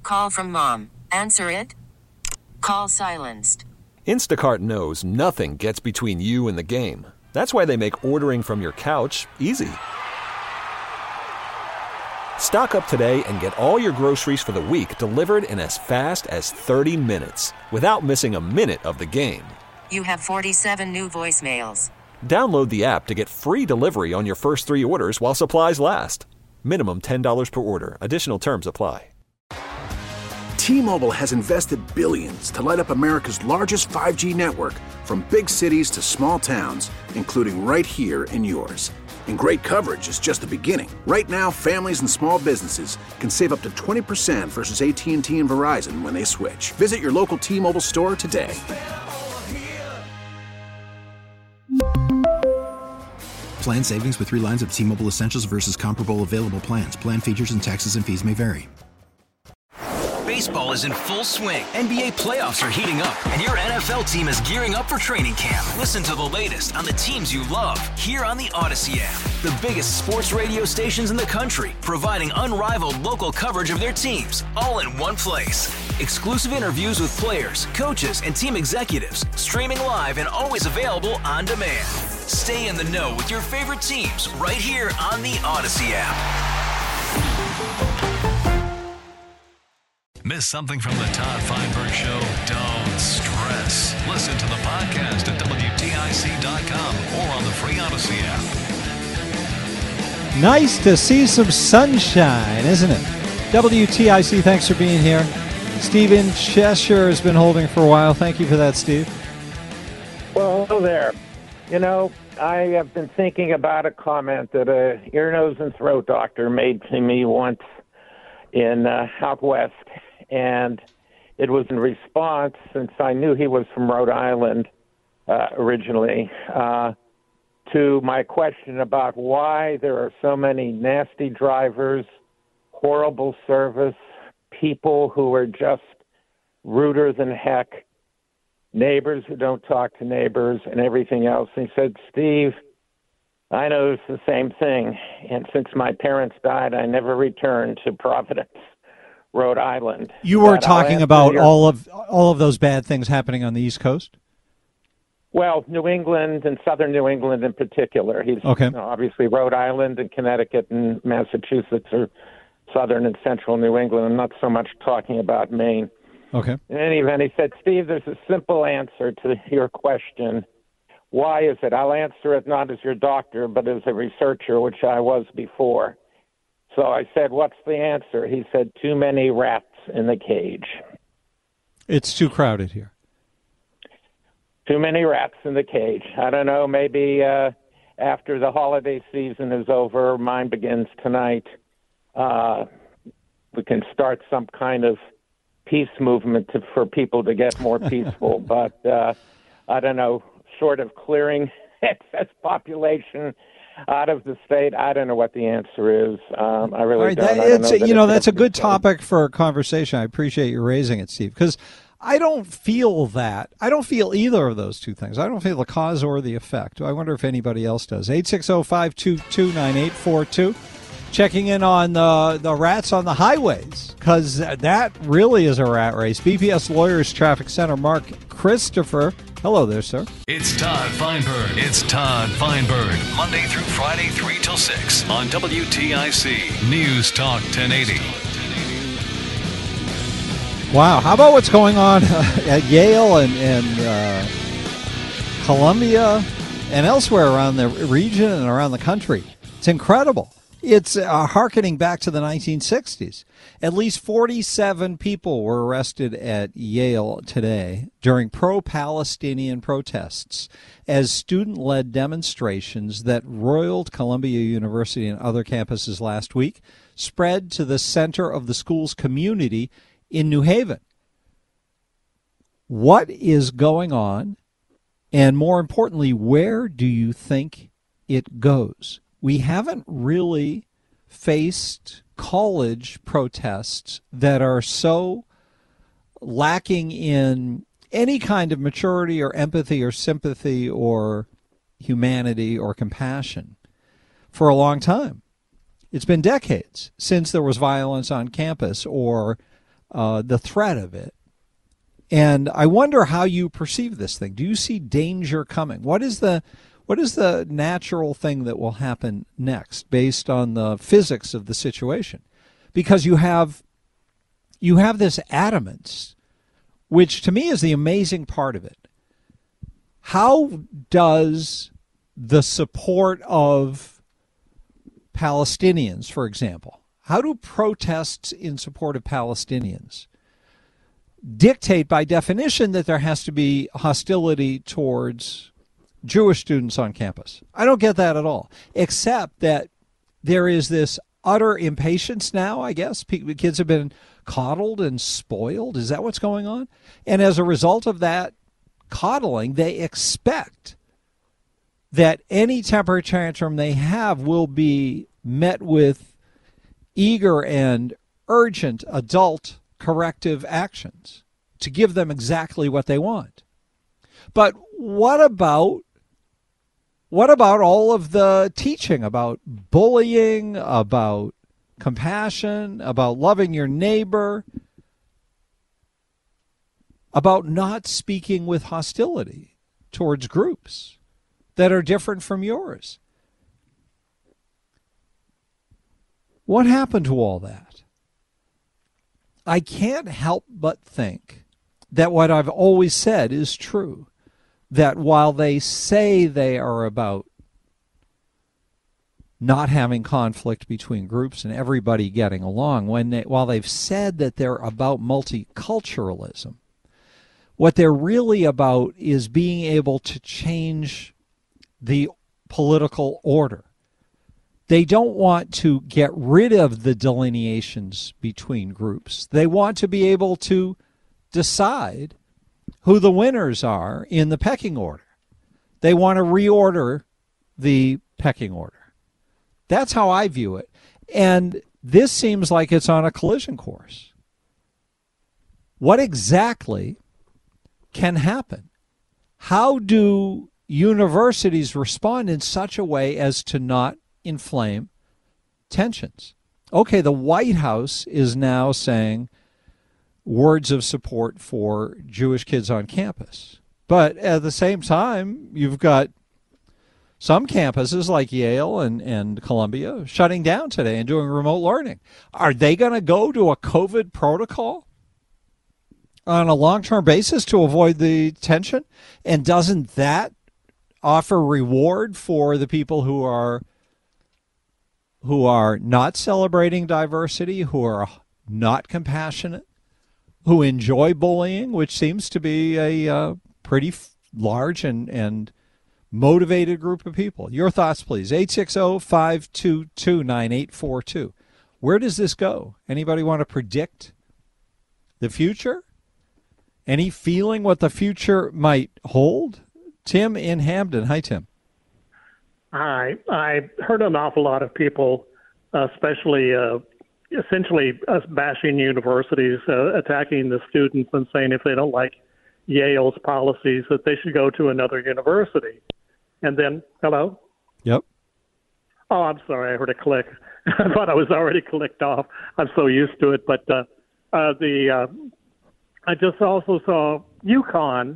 Call from mom. Answer it. Call silenced. Instacart knows nothing gets between you and the game. That's why they make ordering from your couch easy. Stock up today and get all your groceries for the week delivered in as fast as 30 minutes without missing a minute of the game. You have 47 new voicemails. Download the app to get free delivery on your first 3 orders while supplies last. Minimum $10 per order. Additional terms apply. T-Mobile has invested billions to light up America's largest 5G network, from big cities to small towns, including right here in yours. And great coverage is just the beginning. Right now, families and small businesses can save up to 20% versus AT&T and Verizon when they switch. Visit your local T-Mobile store today. Plan savings with 3 lines of T-Mobile Essentials versus comparable available plans. Plan features and taxes and fees may vary. Baseball is in full swing. NBA playoffs are heating up, and your NFL team is gearing up for training camp. Listen to the latest on the teams you love here on the Odyssey app. The biggest sports radio stations in the country, providing unrivaled local coverage of their teams, all in one place. Exclusive interviews with players, coaches, and team executives, streaming live and always available on demand. Stay in the know with your favorite teams right here on the Odyssey app. Miss something from the Todd Feinberg Show? Don't stress. Listen to the podcast at WTIC.com or on the free Odyssey app. Nice to see some sunshine, isn't it? WTIC, thanks for being here. Steve in Cheshire has been holding for a while. Thank you for that, Steve. Well, hello there. You know, I have been thinking about a comment that a ear, nose, and throat doctor made to me once in out west. And it was in response, since I knew he was from Rhode Island originally, to my question about why there are so many nasty drivers, horrible service, people who are just ruder than heck, neighbors who don't talk to neighbors, and everything else. And he said, Steve, I noticed the same thing. And since my parents died, I never returned to Providence, Rhode Island. You were talking about all of those bad things happening on the East Coast? Well, New England and southern New England in particular. He's okay. Obviously Rhode Island and Connecticut and Massachusetts are southern and central New England. I'm not so much talking about Maine. Okay. In any event, he said, Steve, there's a simple answer to your question. Why is it? I'll answer it not as your doctor, but as a researcher, which I was before. So I said, what's the answer? He said, too many rats in the cage. It's too crowded here. Too many rats in the cage. I don't know, maybe after the holiday season is over, mine begins tonight, we can start some kind of peace movement for people to get more peaceful. But I don't know, short of clearing excess population out of the state, I don't know what the answer is. I really don't. That's a good topic for a conversation. I appreciate you raising it, Steve, because I don't feel that. I don't feel either of those two things. I don't feel the cause or the effect. I wonder if anybody else does. 860-522-9842. Checking in on the rats on the highways, because that really is a rat race. BPS Lawyers Traffic Center, Mark Christopher. Hello there, sir. It's Todd Feinberg. It's Todd Feinberg. Monday through Friday, 3 till 6 on WTIC News Talk 1080. Wow. How about what's going on at Yale and Columbia and elsewhere around the region and around the country? It's incredible. It's hearkening back to the 1960s. At least 47 people were arrested at Yale today during pro-Palestinian protests as student-led demonstrations that roiled Columbia University and other campuses last week spread to the center of the school's community in New Haven. What is going on? And more importantly, where do you think it goes? We haven't really faced college protests that are so lacking in any kind of maturity or empathy or sympathy or humanity or compassion for a long time. It's been decades since there was violence on campus or the threat of it. And I wonder how you perceive this thing. Do you see danger coming? What is the natural thing that will happen next based on the physics of the situation? Because you have this adamance, which to me is the amazing part of it. How does the support of Palestinians, for example, how do protests in support of Palestinians dictate by definition that there has to be hostility towards Jewish students on campus? I don't get that at all, except that there is this utter impatience now, I guess. Kids have been coddled and spoiled. Is that what's going on? And as a result of that coddling, they expect that any temper tantrum they have will be met with eager and urgent adult corrective actions to give them exactly what they want. But what about all of the teaching about bullying, about compassion, about loving your neighbor, about not speaking with hostility towards groups that are different from yours? What happened to all that? I can't help but think that what I've always said is true, that while they say they are about not having conflict between groups and everybody getting along, while they've said that they're about multiculturalism, what they're really about is being able to change the political order. They don't want to get rid of the delineations between groups. They want to be able to decide who the winners are in the pecking order. They want to reorder the pecking order. That's how I view it. And this seems like it's on a collision course. What exactly can happen? How do universities respond in such a way as to not inflame tensions? Okay, the White House is now saying words of support for Jewish kids on campus. But at the same time, you've got some campuses like Yale and Columbia shutting down today and doing remote learning. Are they going to go to a COVID protocol on a long-term basis to avoid the tension? And doesn't that offer reward for the people who are not celebrating diversity, who are not compassionate, who enjoy bullying, which seems to be a pretty large and motivated group of people? Your thoughts, please. 860-522-9842. Where does this go? Anybody want to predict the future? Any feeling what the future might hold? Tim in Hamden. Hi, Tim. Hi. I heard an awful lot of people, especially essentially us bashing universities, attacking the students and saying if they don't like Yale's policies that they should go to another university. And then, hello? Yep. Oh, I'm sorry. I heard a click. I thought I was already clicked off. I'm so used to it. But I just also saw UConn,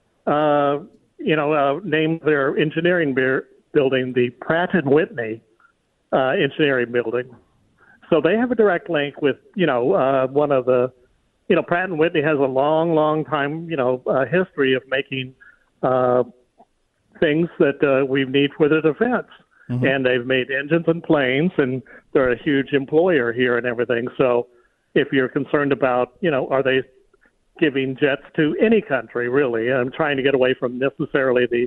name their engineering building the Pratt & Whitney engineering building. So they have a direct link with, one of the, Pratt & Whitney has a long time, history of making things that we need for the defense. Mm-hmm. And they've made engines and planes, and they're a huge employer here and everything. So if you're concerned about, are they giving jets to any country, really? I'm trying to get away from necessarily the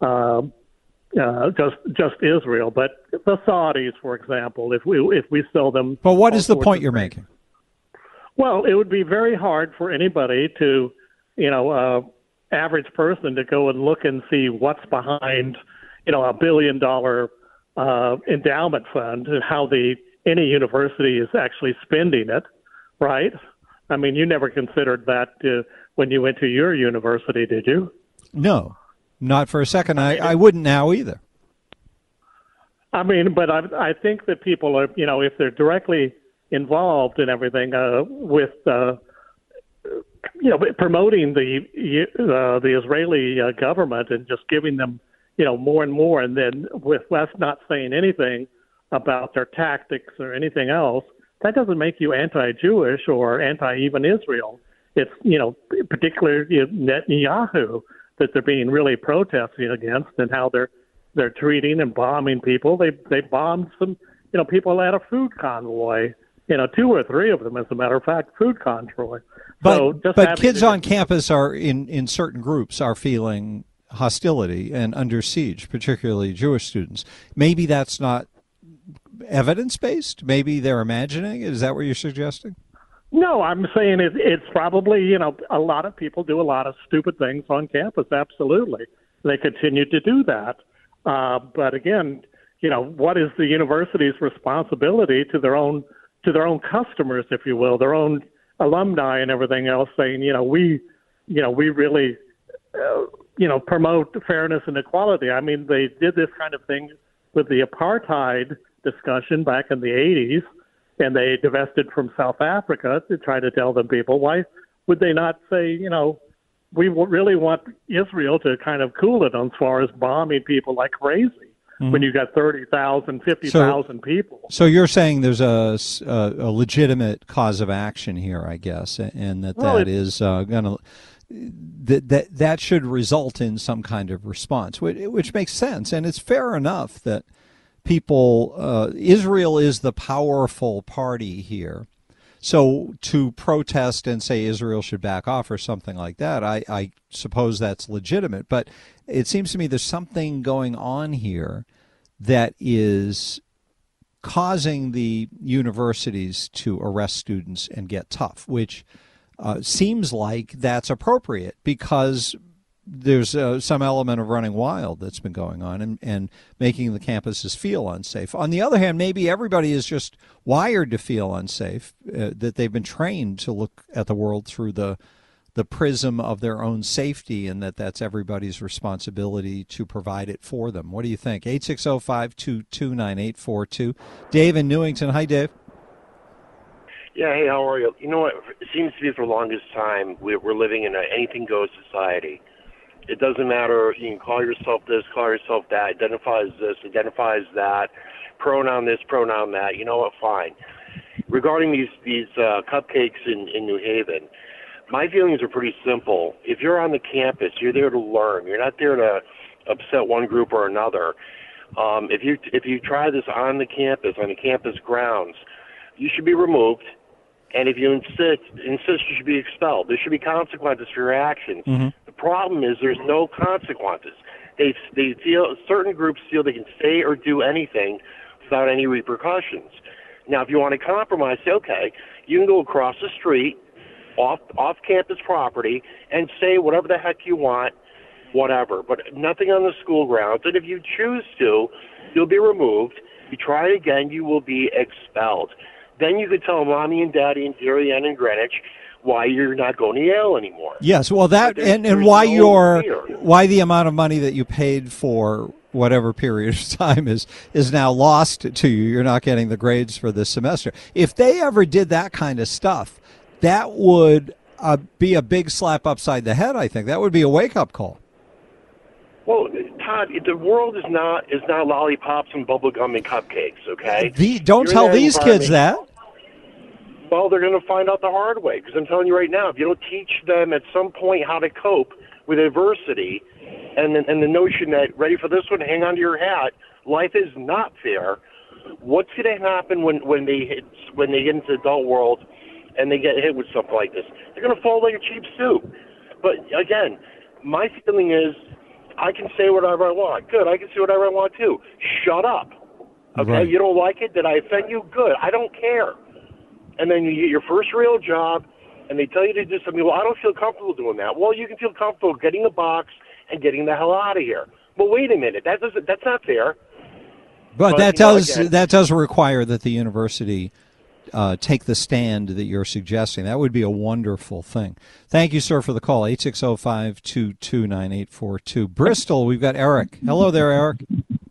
just Israel, but the Saudis, for example, if we sell them. But what is the point you're making? Well, it would be very hard for anybody to, average person to go and look and see what's behind, $1 billion endowment fund and how any university is actually spending it, right? I mean, you never considered that when you went to your university, did you? No, not for a second. I wouldn't now either. I mean, but I think that people are, if they're directly involved in everything with promoting the Israeli government and just giving them, more and more, and then with West not saying anything about their tactics or anything else, that doesn't make you anti-Jewish or anti-even Israel. It's, particularly Netanyahu that they're being really protesting against, and how they're treating and bombing people. They bombed some, people at a food convoy. 2 or 3 of them, as a matter of fact, food convoy. But kids on campus are in certain groups are feeling hostility and under siege, particularly Jewish students. Maybe that's not evidence-based? Maybe they're imagining? Is that what you're suggesting? No, I'm saying it's probably, a lot of people do a lot of stupid things on campus, absolutely. They continue to do that. But again, what is the university's responsibility to their own customers, if you will, their own alumni and everything else, saying, we really, promote fairness and equality. I mean, they did this kind of thing with the apartheid discussion back in the 80s, and they divested from South Africa to try to tell them people, why would they not say, we really want Israel to kind of cool it as far as bombing people like crazy. When you got 30,000, 50,000 people. So you're saying there's a legitimate cause of action here, I guess, and that is going to that should result in some kind of response, which makes sense, and it's fair enough that people. Israel is the powerful party here, so to protest and say Israel should back off or something like that, I suppose that's legitimate, but it seems to me there's something going on here that is causing the universities to arrest students and get tough, which seems like that's appropriate because there's some element of running wild that's been going on and making the campuses feel unsafe. On the other hand, maybe everybody is just wired to feel unsafe, that they've been trained to look at the world through the prism of their own safety, and that's everybody's responsibility to provide it for them. What do you think? 860-522-9842. Dave in Newington. Hi, Dave. Yeah, hey, how are you? You know what? It seems to be for the longest time we're living in an anything-goes society. It doesn't matter. You can call yourself this, call yourself that, identifies this, identifies that, pronoun this, pronoun that. You know what? Fine. Regarding these cupcakes in New Haven, my feelings are pretty simple. If you're on the campus, you're there to learn. You're not there to upset one group or another. If you try this on the campus grounds, you should be removed. And if you insist, you should be expelled. There should be consequences for your actions. Mm-hmm. The problem is there's no consequences. They feel, certain groups feel they can say or do anything without any repercussions. Now, if you want to compromise, say, okay, you can go across the street, off campus property, and say whatever the heck you want, whatever, but nothing on the school grounds. And if you choose to, you'll be removed. If you try it again, you will be expelled. Then you could tell mommy and daddy in Darien and Greenwich why you're not going to Yale anymore. Yes, well, that and why why the amount of money that you paid for whatever period of time is now lost to you. You're not getting the grades for this semester. If they ever did that kind of stuff, that would be a big slap upside the head, I think. That would be a wake-up call. Well, Todd, the world is not lollipops and bubblegum and cupcakes, okay? Don't tell these kids that. Well, they're going to find out the hard way, because I'm telling you right now, if you don't teach them at some point how to cope with adversity and the notion that, ready for this one, hang on to your hat, life is not fair, what's going to happen when they get into the adult world and they get hit with something like this? They're going to fall like a cheap suit. But, again, my feeling is I can say whatever I want. Good, I can say whatever I want, too. Shut up. Okay, right. You don't like it? Did I offend you? Good, I don't care. And then you get your first real job, and they tell you to do something. Well, I don't feel comfortable doing that. Well, you can feel comfortable getting the box and getting the hell out of here. But wait a minute, that's not fair. But that does require that the university take the stand that you're suggesting. That would be a wonderful thing. Thank you, sir, for the call. 860-522-9842. Bristol, we've got Eric. Hello there, Eric.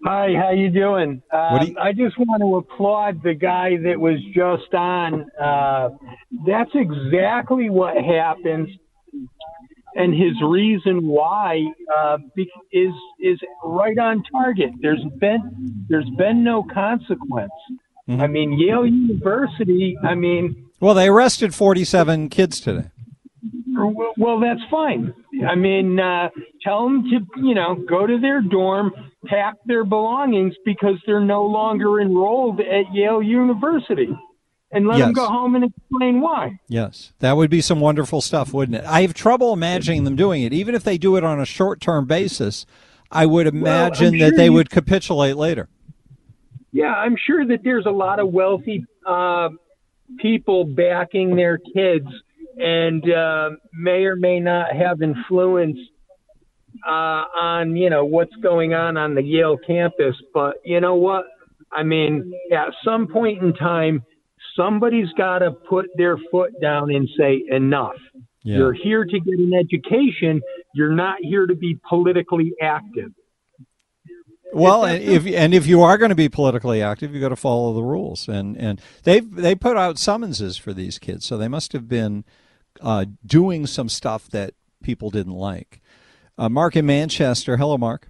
Hi, how you doing? I just want to applaud the guy that was just on. That's exactly what happens, and his reason why is right on target. There's been no consequence. Mm-hmm. I mean, Yale University. Well, they arrested 47 kids today. Well, that's fine. I mean, tell them to, go to their dorm, pack their belongings because they're no longer enrolled at Yale University, and let them go home and explain why. Yes, that would be some wonderful stuff, wouldn't it? I have trouble imagining them doing it. Even if they do it on a short-term basis, I would imagine that they would capitulate later. Yeah, I'm sure that there's a lot of wealthy people backing their kids and may or may not have influence on, what's going on the Yale campus. But you know what? I mean, at some point in time, somebody's got to put their foot down and say, enough. Yeah. You're here to get an education. You're not here to be politically active. Well, if you are going to be politically active, you got to follow the rules, and they put out summonses for these kids, so they must have been doing some stuff that people didn't like. Mark in Manchester, hello, Mark.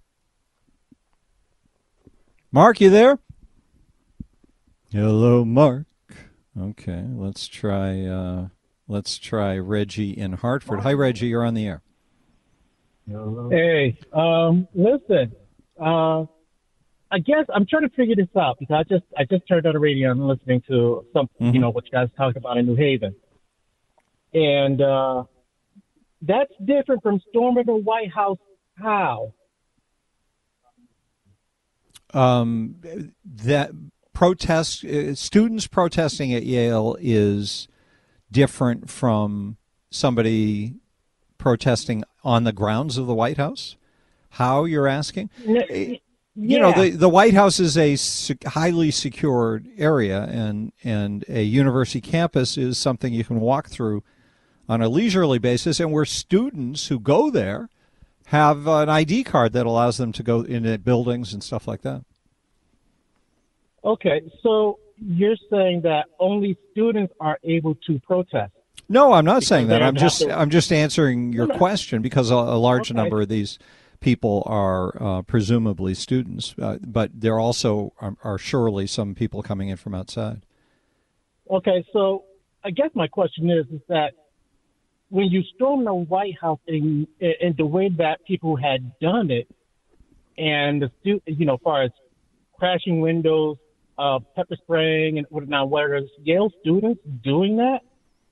Mark, you there? Hello, Mark. Okay, let's try Reggie in Hartford. Hi, Reggie, you're on the air. Hey, listen. I guess I'm trying to figure this out because I just turned on the radio and I'm listening to something, what you guys talked about in New Haven. And that's different from storming the White House. How? That students protesting at Yale is different from somebody protesting on the grounds of the White House? How, you're asking? The White House is a highly secured area, and a university campus is something you can walk through on a leisurely basis, and where students who go there have an ID card that allows them to go into buildings and stuff like that. Okay, so you're saying that only students are able to protest? No, I'm not saying that. I'm just answering your question because a large number of these people are presumably students, but there also are surely some people coming in from outside. Okay, so I guess my question is that when you storm the White House in the way that people had done it, and as far as crashing windows, pepper spraying, and whatnot, were Yale students doing that?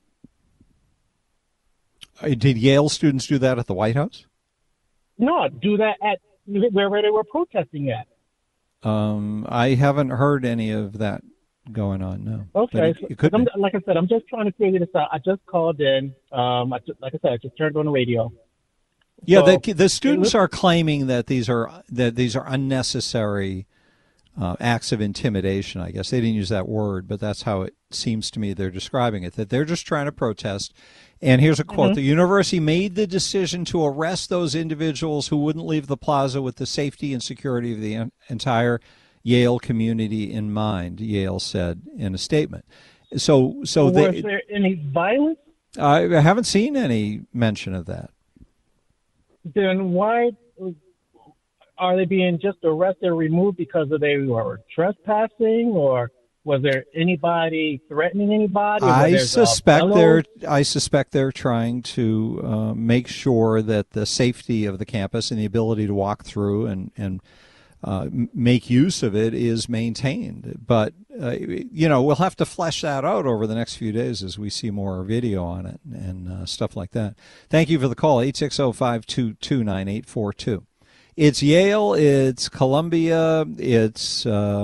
Did Yale students do that at the White House? No, do that at where they were protesting at. I haven't heard any of that going on, no. Okay, like I said, I'm just trying to figure this out. I just called in. I just turned on the radio. Yeah, so, the students are claiming that these are unnecessary acts of intimidation, I guess. They didn't use that word, but that's how it seems to me they're describing it, that they're just trying to protest. And here's a quote. The university made the decision to arrest those individuals who wouldn't leave the plaza with the safety and security of the entire Yale community in mind, Yale said in a statement. So was there any violence? I haven't seen any mention of that. Then why are they being just arrested or removed because they were trespassing, or was there anybody threatening anybody? I suspect they're trying to make sure that the safety of the campus and the ability to walk through and make use of it is maintained. But we'll have to flesh that out over the next few days as we see more video on it and stuff like that. Thank you for the call, 860-522-9842. It's Yale, it's Columbia, it's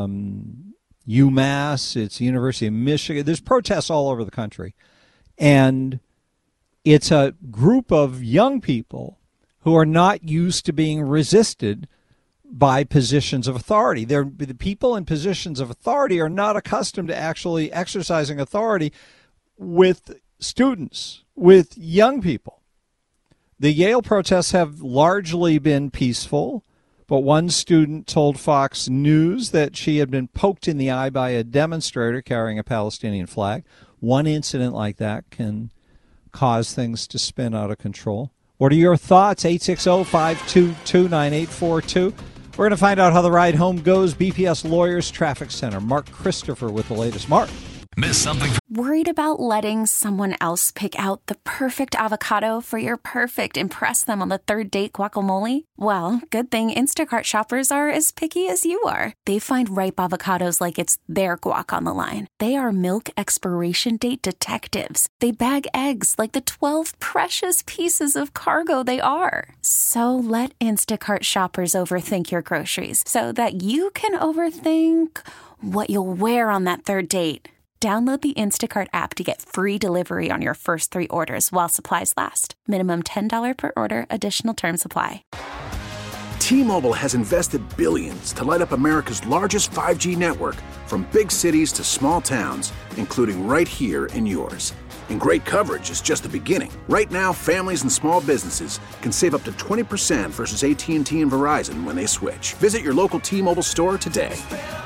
UMass, it's University of Michigan. There's protests all over the country. And it's a group of young people who are not used to being resisted by positions of authority. The people in positions of authority are not accustomed to actually exercising authority with students, with young people. The Yale protests have largely been peaceful, But one student told Fox News that she had been poked in the eye by a demonstrator carrying a Palestinian flag. One incident like that can cause things to spin out of control. What are your thoughts? 860-522-9842. We're going to find out how the ride home goes. BPS Lawyers Traffic Center. Mark Christopher with the latest. Mark. Miss something? Worried about letting someone else pick out the perfect avocado for your perfect impress them on the third date guacamole? Well, good thing Instacart shoppers are as picky as you are. They find ripe avocados like it's their guac on the line. They are milk expiration date detectives. They bag eggs like the 12 precious pieces of cargo they are. So let Instacart shoppers overthink your groceries so that you can overthink what you'll wear on that third date. Download the Instacart app to get free delivery on your first 3 orders while supplies last. Minimum $10 per order. Additional terms apply. T-Mobile has invested billions to light up America's largest 5G network, from big cities to small towns, including right here in yours. And great coverage is just the beginning. Right now, families and small businesses can save up to 20% versus AT&T and Verizon when they switch. Visit your local T-Mobile store today.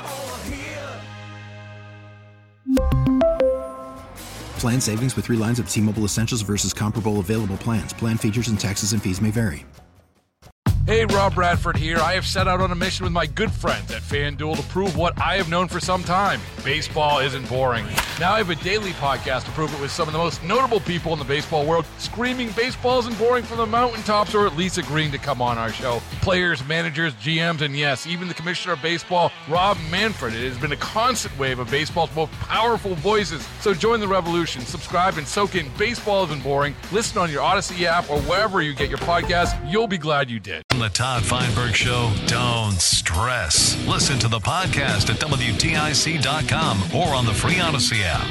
Plan savings with 3 lines of T-Mobile Essentials versus comparable available plans. Plan features and taxes and fees may vary. Hey, Rob Bradford here. I have set out on a mission with my good friends at FanDuel to prove what I have known for some time. Baseball isn't boring. Now I have a daily podcast to prove it with some of the most notable people in the baseball world, screaming baseball isn't boring from the mountaintops, or at least agreeing to come on our show. Players, managers, GMs, and yes, even the commissioner of baseball, Rob Manfred. It has been a constant wave of baseball's most powerful voices. So join the revolution. Subscribe and soak in Baseball Isn't Boring. Listen on your Odyssey app or wherever you get your podcasts. You'll be glad you did. On the Todd Feinberg Show, don't stress. Listen to the podcast at WTIC.com or on the free Odyssey app.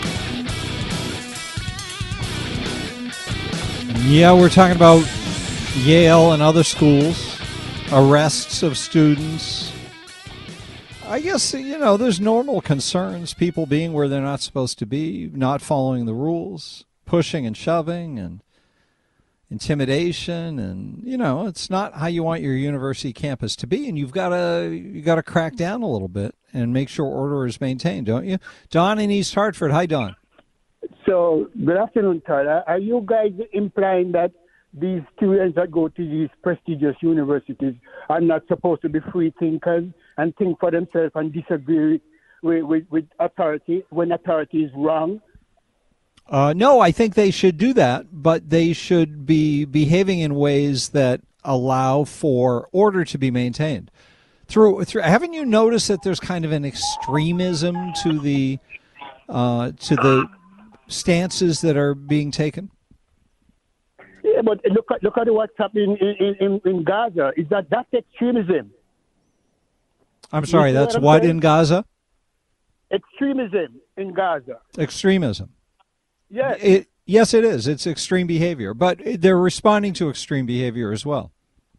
Yeah, we're talking about Yale and other schools, arrests of students. I guess, there's normal concerns, people being where they're not supposed to be, not following the rules, pushing and shoving and intimidation, and it's not how you want your university campus to be, and you got to crack down a little bit and make sure order is maintained, don't you? Don in East Hartford. Hi, Don. So, good afternoon, Todd. Are you guys implying that these students that go to these prestigious universities are not supposed to be free thinkers and think for themselves and disagree with authority when authority is wrong? No, I think they should do that, but they should be behaving in ways that allow for order to be maintained. Haven't you noticed that there's kind of an extremism to the stances that are being taken? Yeah, but look at what's happening in Gaza. Is that's extremism? I'm sorry, that's what in Gaza? Extremism in Gaza. Extremism. Yes. Yes, it is. It's extreme behavior, but they're responding to extreme behavior as well.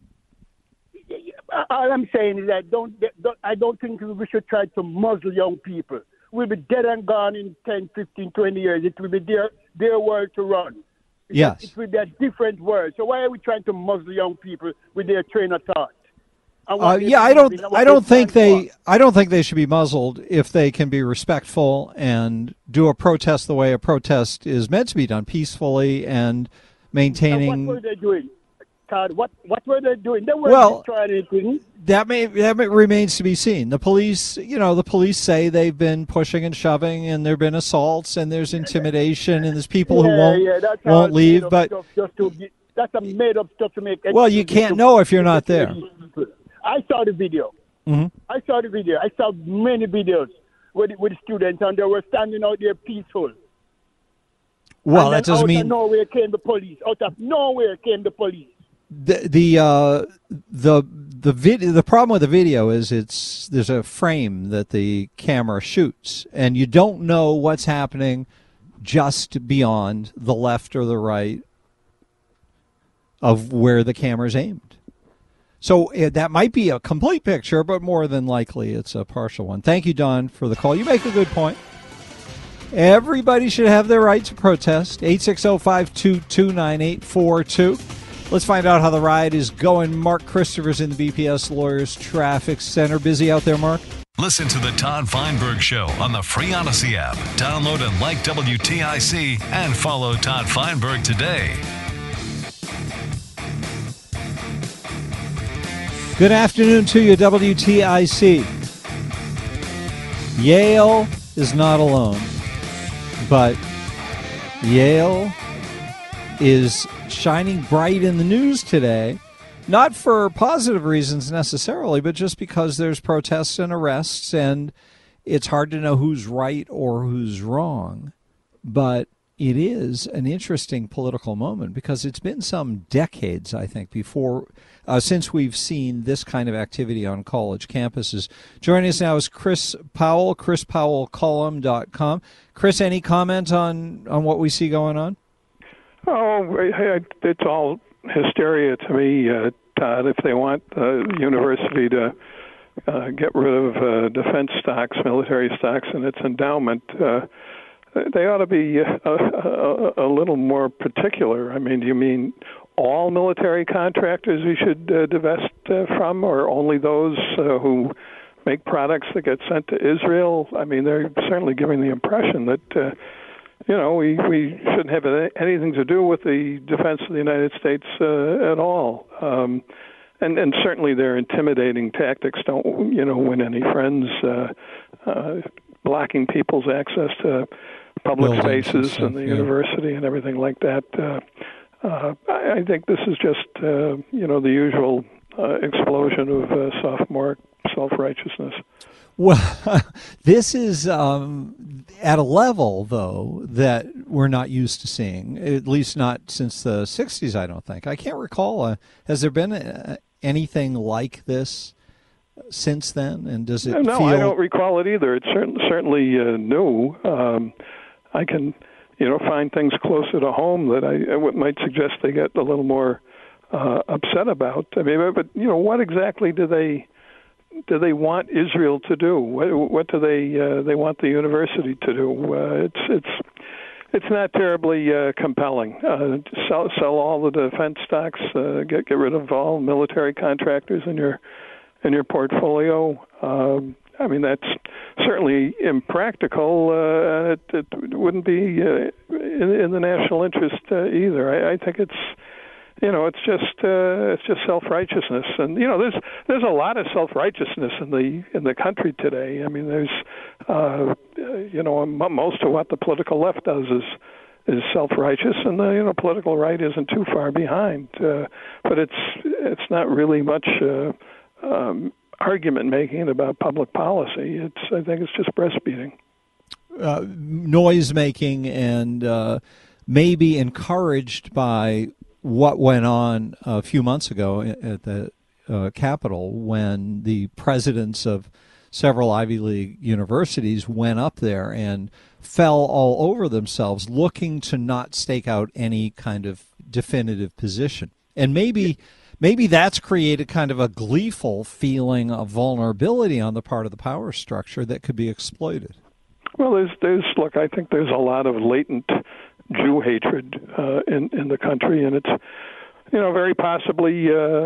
All I'm saying is that I don't think we should try to muzzle young people. We'll be dead and gone in 10, 15, 20 years. It will be their world to run. Yes. It will be a different world. So why are we trying to muzzle young people with their train of thought? I don't think they should be muzzled if they can be respectful and do a protest the way a protest is meant to be done, peacefully and maintaining. And what were they doing, Todd? What were they doing? They weren't trying anything. That remains to be seen. The police say they've been pushing and shoving, and there've been assaults, and there's intimidation, and there's people who won't leave. But that's a made-up stuff to make. Well, you can't know if you're not there. I saw the video. Mm-hmm. I saw many videos with students, and they were standing out there peaceful. Well, that doesn't mean. Out of nowhere came the police. The problem with the video is there's a frame that the camera shoots, and you don't know what's happening just beyond the left or the right of where the camera's aimed. So that might be a complete picture, but more than likely it's a partial one. Thank you, Don, for the call. You make a good point. Everybody should have their right to protest. 860-522-9842. Let's find out how the ride is going. Mark Christopher's in the BPS Lawyers Traffic Center. Busy out there, Mark? Listen to the Todd Feinberg Show on the free Odyssey app. Download and like WTIC and follow Todd Feinberg today. Good afternoon to you, WTIC. Yale is not alone, but Yale is shining bright in the news today, not for positive reasons necessarily, but just because there's protests and arrests, and it's hard to know who's right or who's wrong. But it is an interesting political moment because it's been some decades, I think, since we've seen this kind of activity on college campuses. Joining us now is Chris Powell, chrispowellcolumn.com. Chris, any comment on what we see going on? Oh, it's all hysteria to me, Todd. If they want the university to get rid of defense stocks, military stocks, and its endowment, they ought to be a little more particular. I mean, do you mean all military contractors we should divest from, or only those who make products that get sent to Israel? I mean, they're certainly giving the impression that we shouldn't have anything to do with the defense of the United States at all. And certainly their intimidating tactics don't, win any friends. Blocking people's access to public spaces and the university and everything like that. I think this is just, the usual explosion of sophomore self-righteousness. Well, this is at a level, though, that we're not used to seeing, at least not since the 60s, I don't think. I can't recall. Has there been anything like this since then? And does it No, feel... I don't recall it either. It's certainly new. I can, find things closer to home that I might suggest they get a little more upset about. I mean, but what exactly do they want Israel to do? What do they want the university to do? It's not terribly compelling. Sell all the defense stocks. Get rid of all military contractors in your portfolio. I mean, that's certainly impractical. It wouldn't be in the national interest either. I think it's just self-righteousness, and there's a lot of self-righteousness in the country today. I mean, there's most of what the political left does is self-righteous, and the political right isn't too far behind. But it's not really much argument making about public policy. I think it's just breastfeeding. Noise making and maybe encouraged by what went on a few months ago at the Capitol when the presidents of several Ivy League universities went up there and fell all over themselves looking to not stake out any kind of definitive position. And maybe that's created kind of a gleeful feeling of vulnerability on the part of the power structure that could be exploited. Well, look, I think there's a lot of latent Jew hatred in the country, and it's very possibly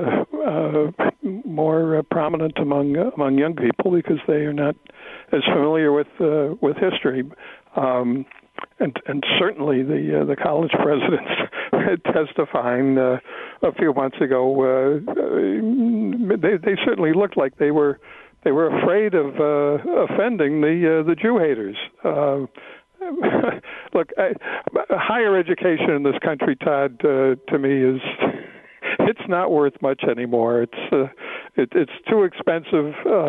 more prominent among young people because they are not as familiar with history, and certainly the college presidents testifying a few months ago, they certainly looked like they were afraid of offending the Jew haters. Look, higher education in this country, Todd, to me it's not worth much anymore. It's too expensive.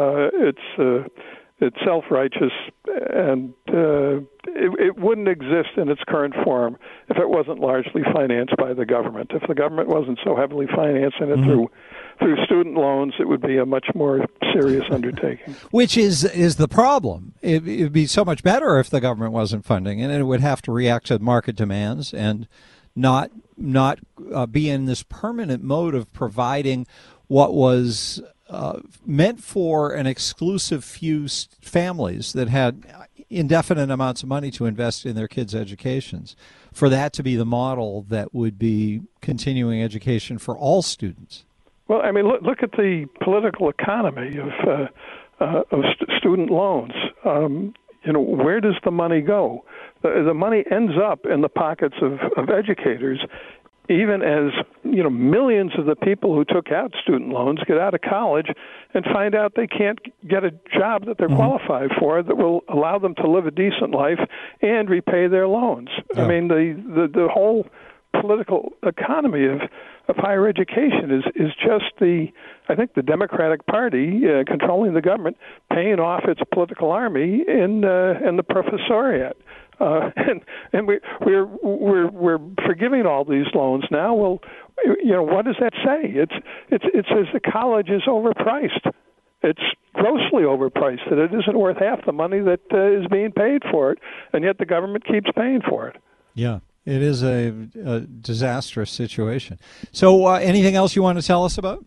It's self-righteous, and it wouldn't exist in its current form if it wasn't largely financed by the government. If the government wasn't so heavily financing it through student loans, it would be a much more serious undertaking. Which is the problem. It would be so much better if the government wasn't funding it, and it would have to react to market demands and not be in this permanent mode of providing what was meant for an exclusive few families that had indefinite amounts of money to invest in their kids' educations, for that to be the model that would be continuing education for all students. Well, I mean, look at the political economy of student loans. Where does the money go? The money ends up in the pockets of educators, even as millions of the people who took out student loans get out of college and find out they can't get a job that they're qualified for that will allow them to live a decent life and repay their loans. Yeah. I mean, the whole political economy of higher education is just the Democratic Party controlling the government, paying off its political army in the professoriate. And we're forgiving all these loans now. Well, what does that say? It says the college is overpriced. It's grossly overpriced. That it isn't worth half the money that is being paid for it, and yet the government keeps paying for it. Yeah, it is a disastrous situation. So, anything else you want to tell us about?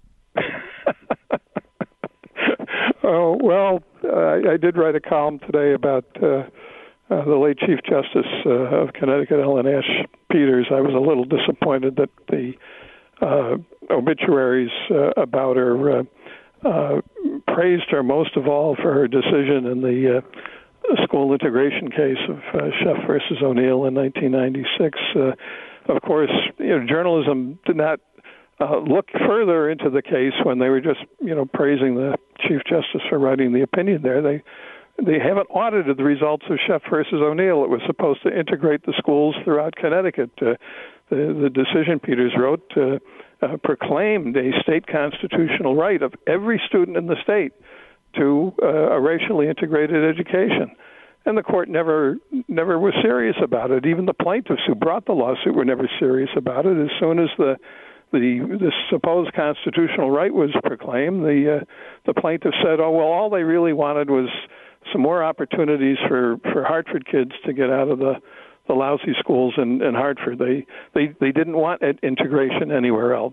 I did write a column today about the late Chief Justice of Connecticut, Ellen Ash Peters. I was a little disappointed that the obituaries about her praised her most of all for her decision in the school integration case of Sheff versus O'Neill in 1996. Of course, journalism did not look further into the case when they were just, praising the Chief Justice for writing the opinion there. They haven't audited the results of Sheff versus O'Neill. It was supposed to integrate the schools throughout Connecticut. The decision Peters wrote proclaimed a state constitutional right of every student in the state to a racially integrated education. And the court never was serious about it. Even the plaintiffs who brought the lawsuit were never serious about it. As soon as the supposed constitutional right was proclaimed, the plaintiffs said, all they really wanted was some more opportunities for Hartford kids to get out of the lousy schools in Hartford. They didn't want integration anywhere else.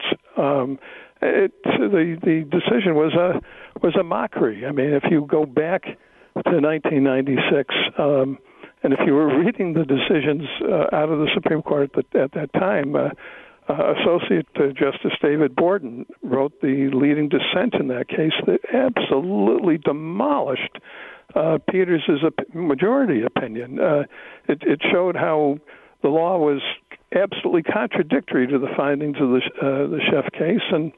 The decision was a mockery. I mean, if you go back to 1996, and if you were reading the decisions out of the Supreme Court at that time, Associate Justice David Borden wrote the leading dissent in that case that absolutely demolished Peters' majority opinion. It showed how the law was absolutely contradictory to the findings of the Sheff case, and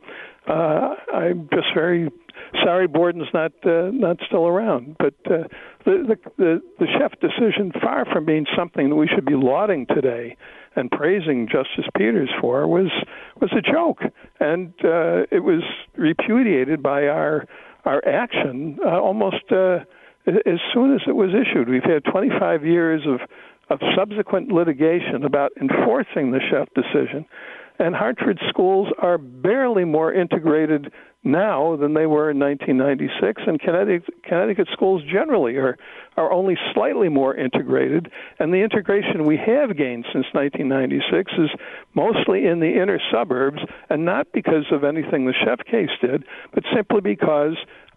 I'm just very sorry Borden's not still around. But the Sheff decision, far from being something that we should be lauding today and praising Justice Peters for, was a joke, and it was repudiated by our action almost as soon as it was issued. We've had 25 years of subsequent litigation about enforcing the Sheff decision, and Hartford schools are barely more integrated now than they were in 1996, and Connecticut schools generally are only slightly more integrated, and the integration we have gained since 1996 is mostly in the inner suburbs, and not because of anything the Sheff case did, but simply because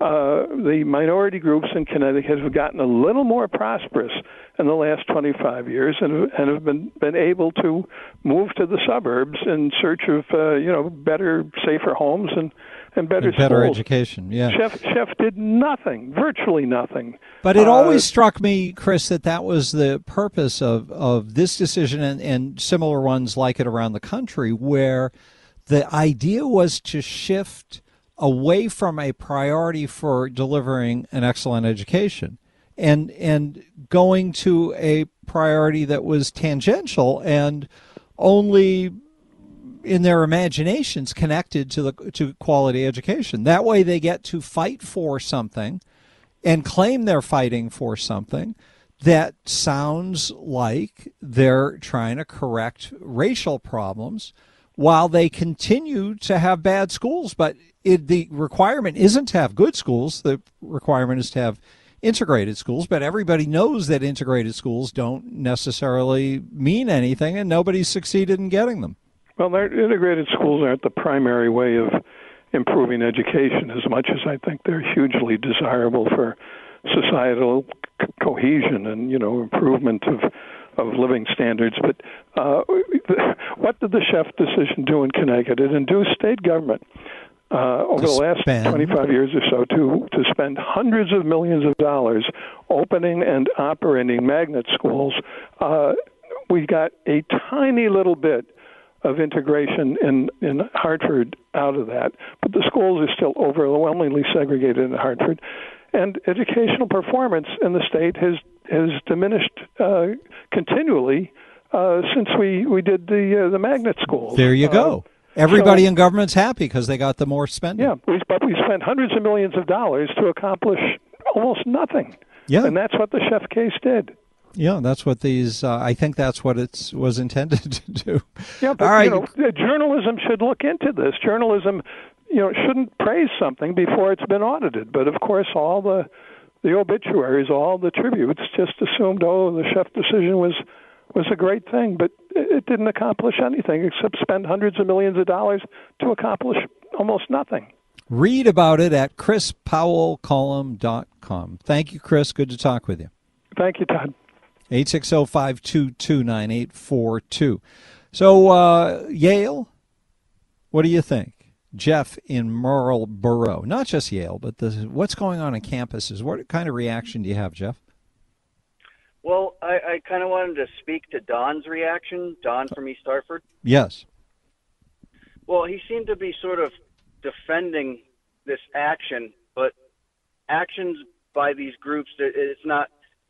the minority groups in Connecticut have gotten a little more prosperous in the last 25 years and have been able to move to the suburbs in search of better, safer homes and better schools. Education. Yeah, Sheff did nothing, virtually nothing. But it always struck me, Chris, that was the purpose of this decision and similar ones like it around the country, where the idea was to shift away from a priority for delivering an excellent education and going to a priority that was tangential and only in their imaginations connected to quality education. That way they get to fight for something and claim they're fighting for something that sounds like they're trying to correct racial problems while they continue to have bad schools. But the requirement isn't to have good schools. The requirement is to have integrated schools. But everybody knows that integrated schools don't necessarily mean anything, and nobody's succeeded in getting them. Well, integrated schools aren't the primary way of improving education as much as I think they're hugely desirable for societal cohesion and, improvement of living standards. But what did the Sheff decision do in Connecticut? It induced state government over the last 25 years or so to spend hundreds of millions of dollars opening and operating magnet schools. We got a tiny little bit of integration in Hartford out of that, but the schools are still overwhelmingly segregated in Hartford, and educational performance in the state has diminished continually since we did the magnet schools. There you go. Everybody in government's happy because they got the more spending. Yeah, but we spent hundreds of millions of dollars to accomplish almost nothing. Yeah, and that's what the Sheff case did. Yeah, that's what these. I think that's what it was intended to do. Yeah, but all right. Journalism should look into this. Journalism, shouldn't praise something before it's been audited. But of course, all the obituaries, all the tributes, just assumed, the Sheff decision was a great thing, but it didn't accomplish anything except spend hundreds of millions of dollars to accomplish almost nothing. Read about it at chrispowellcolumn.com. Thank you, Chris. Good to talk with you. Thank you, Todd. 860-522-9842. So, Yale, what do you think? Jeff in Marlborough. Not just Yale, but what's going on campuses. What kind of reaction do you have, Jeff? Well, I kind of wanted to speak to Don's reaction, Don from East Hartford. Yes. Well, he seemed to be sort of defending this action, but actions by these groups, it's not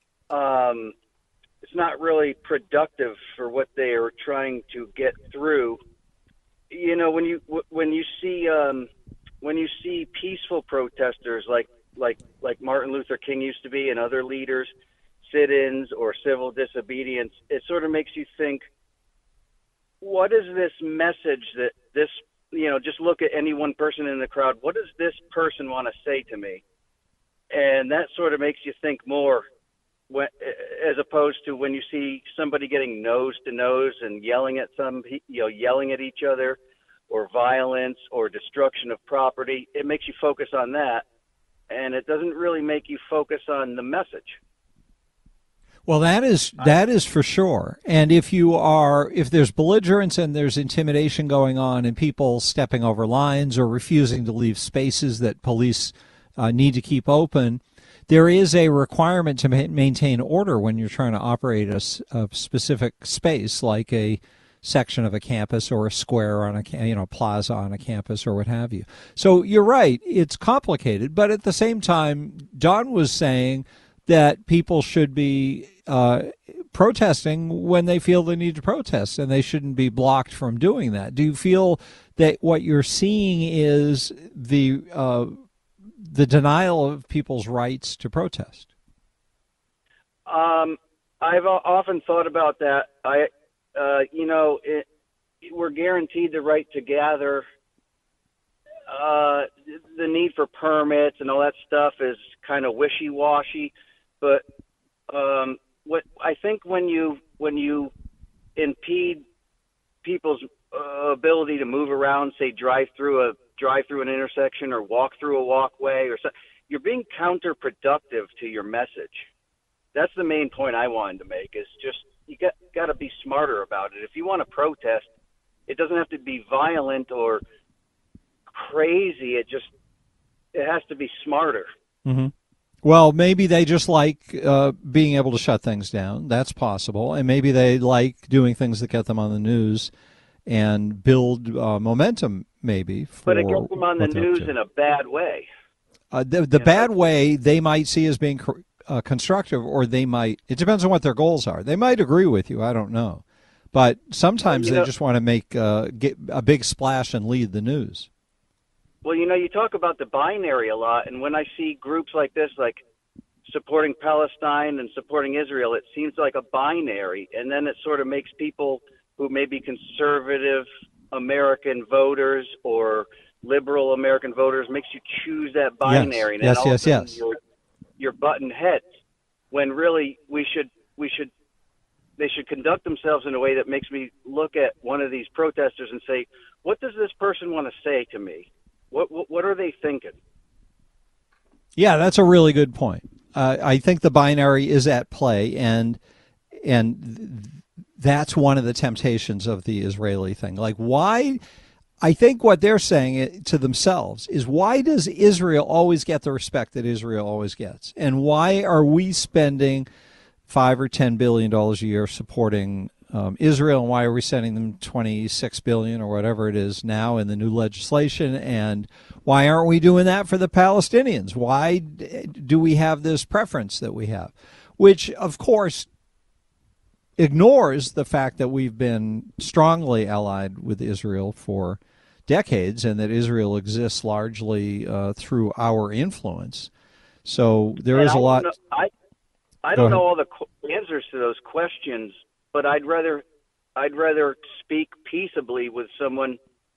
really productive for what they are trying to get through. When you see peaceful protesters like Martin Luther King used to be and other leaders, sit-ins or civil disobedience, it sort of makes you think, what is this message that this, just look at any one person in the crowd, what does this person want to say to me? And that sort of makes you think more, as opposed to when you see somebody getting nose to nose and yelling at yelling at each other, or violence or destruction of property. It makes you focus on that, and it doesn't really make you focus on the message. Well, that is for sure. And if there's belligerence and there's intimidation going on and people stepping over lines or refusing to leave spaces that police need to keep open, there is a requirement to maintain order when you're trying to operate a specific space, like a section of a campus or a square on a plaza on a campus or what have you. So you're right, it's complicated, but at the same time, Don was saying that people should be protesting when they feel they need to protest, and they shouldn't be blocked from doing that. Do you feel that what you're seeing is the denial of people's rights to protest? I've often thought about that. We're guaranteed the right to gather. The need for permits and all that stuff is kind of wishy-washy, but what I think when you impede people's ability to move around, say drive through an intersection or walk through a walkway or something, you're being counterproductive to your message. That's the main point I wanted to make, is just you got to be smarter about it. If you want to protest, it doesn't have to be violent or crazy. It has to be smarter. Mm-hmm. Well, maybe they just like being able to shut things down. That's possible. And maybe they like doing things that get them on the news and build momentum, maybe. But it gets them on the news in a bad way. The bad way they might see as being constructive, or they might, it depends on what their goals are. They might agree with you. I don't know. But sometimes they just want to make get a big splash and lead the news. Well, you talk about the binary a lot, and when I see groups like this, like supporting Palestine and supporting Israel, it seems like a binary, and then it sort of makes people who may be conservative American voters or liberal American voters, makes you choose that binary. Yes. And then you're butting heads, when really they should conduct themselves in a way that makes me look at one of these protesters and say, what does this person want to say to me? What are they thinking? Yeah, that's a really good point. I think the binary is at play, and that's one of the temptations of the Israeli thing. Like, why? I think what they're saying to themselves is, why does Israel always get the respect that Israel always gets? And why are we spending $5 or $10 billion a year supporting Israel, and why are we sending them $26 billion or whatever it is now in the new legislation? And why aren't we doing that for the Palestinians? Why do we have this preference that we have? Which, of course, ignores the fact that we've been strongly allied with Israel for decades, and that Israel exists largely through our influence. So there is a lot. I don't know all the answers to those questions, but I'd rather speak peaceably with someone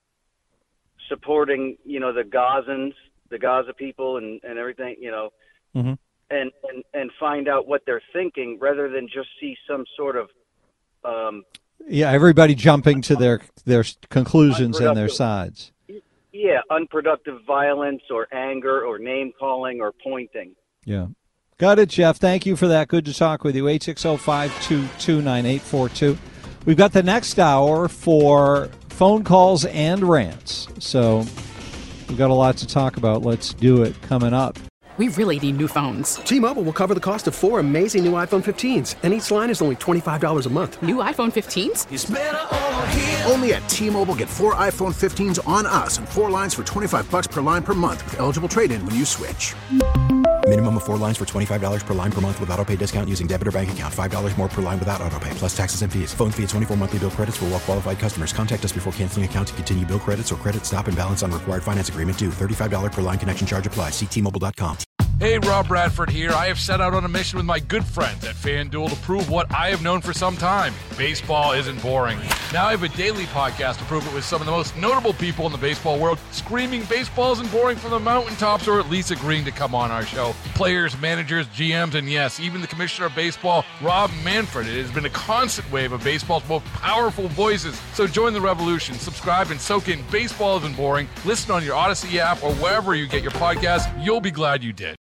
supporting, the Gazans, the Gaza people, and everything, Mm-hmm. and find out what they're thinking, rather than just see some sort of everybody jumping to their conclusions and their sides. Yeah, unproductive violence or anger or name calling or pointing. Yeah. Got it, Jeff. Thank you for that. Good to talk with you. 860-522-9842. We've got the next hour for phone calls and rants. So we've got a lot to talk about. Let's do it coming up. We really need new phones. T-Mobile will cover the cost of 4 amazing new iPhone 15s, and each line is only $25 a month. New iPhone 15s? It's better over here. Only at T-Mobile, get 4 iPhone 15s on us and 4 lines for $25 per line per month with eligible trade-in when you switch. Minimum of 4 lines for $25 per line per month with autopay discount using debit or bank account. $5 more per line without autopay, plus taxes and fees. Phone fee at 24 monthly bill credits for well-qualified customers. Contact us before canceling account to continue bill credits or credit stop and balance on required finance agreement due. $35 per line connection charge applies. See T-Mobile.com. Hey, Rob Bradford here. I have set out on a mission with my good friends at FanDuel to prove what I have known for some time. Baseball isn't boring. Now I have a daily podcast to prove it with some of the most notable people in the baseball world, screaming baseball isn't boring from the mountaintops, or at least agreeing to come on our show. Players, managers, GMs, and yes, even the commissioner of baseball, Rob Manfred. It has been a constant wave of baseball's most powerful voices. So join the revolution. Subscribe and soak in Baseball Isn't Boring. Listen on your Odyssey app or wherever you get your podcasts. You'll be glad you did.